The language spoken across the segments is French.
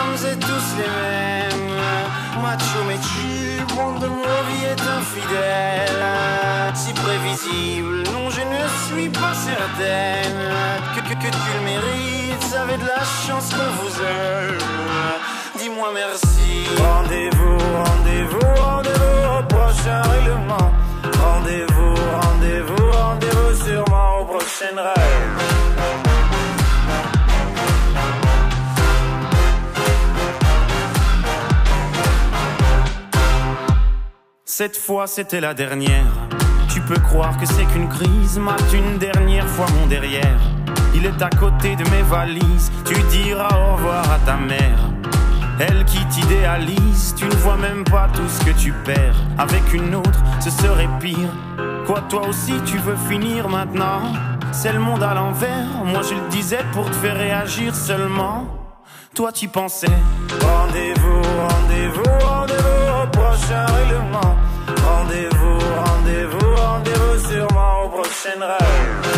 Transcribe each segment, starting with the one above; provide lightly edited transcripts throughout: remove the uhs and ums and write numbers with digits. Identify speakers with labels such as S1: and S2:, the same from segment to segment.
S1: sommes et tous les mêmes. Macho mais chill, monde de mon vie est infidèle. Si prévisible, non je ne suis pas certaine que tu le mérites, avez de la chance qu'on vous aime. Dis-moi merci. Rendez-vous, rendez-vous, rendez-vous au prochain règlement. Rendez-vous, rendez-vous, rendez-vous sûrement au prochain rêve. Cette fois c'était la dernière. Tu peux croire que c'est qu'une crise. Mate une dernière fois mon derrière. Il est à côté de mes valises. Tu diras au revoir à ta mère. Elle qui t'idéalise. Tu ne vois même pas tout ce que tu perds. Avec une autre ce serait pire. Quoi toi aussi tu veux finir maintenant? C'est le monde à l'envers. Moi je le disais pour te faire réagir seulement. Toi t'y pensais. Rendez-vous, rendez-vous, rendez-vous au prochain règlement. Rendez-vous, rendez-vous, rendez-vous sûrement au prochain rêve.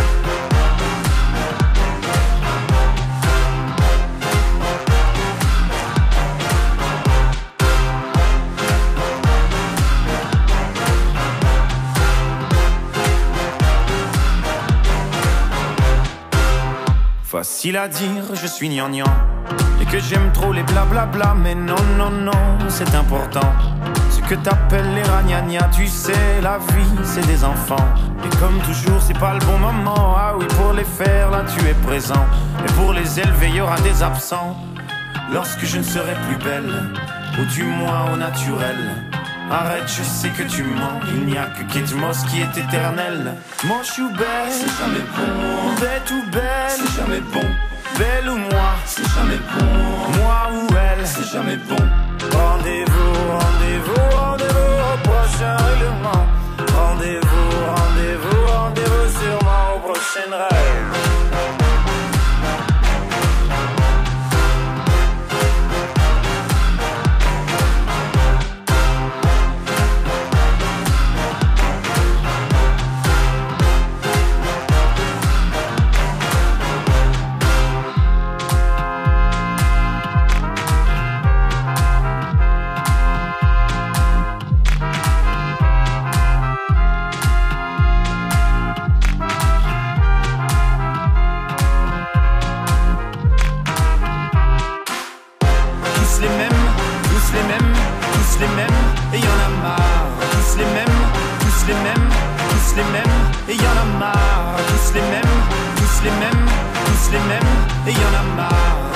S1: Facile à dire, je suis gnangnan et que j'aime trop les blablabla. Mais non, non, non, c'est important. Ce que t'appelles les ragnagnas, tu sais, la vie, c'est des enfants. Et comme toujours, c'est pas le bon moment. Ah oui, pour les faire, là, tu es présent. Et pour les élever, il y aura des absents. Lorsque je ne serai plus belle, ou du moins au naturel. Arrête, je sais que tu mens. Il n'y a que Kate Moss qui est éternelle. Moche ou belle, c'est jamais bon. Bête ou belle, c'est jamais bon. Belle ou moi, c'est jamais bon. Moi ou elle, c'est jamais bon. Rendez-vous, rendez-vous, rendez-vous au prochain règlement. Rendez-vous, rendez-vous, rendez-vous sûrement au prochain rêve. Et y'en a marre, tous les mêmes, tous les mêmes, tous les mêmes, et y'en a marre, tous les mêmes, tous les mêmes, tous les mêmes, et y'en a marre.